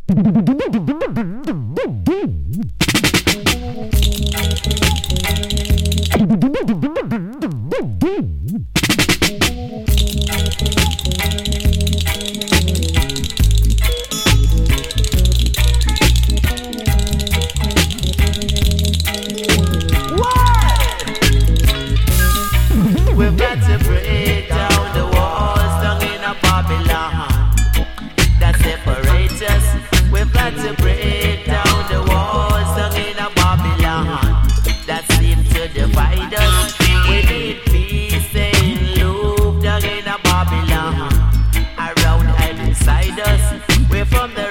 We've got to break down the walls down in a Babylon that separate us. We've got to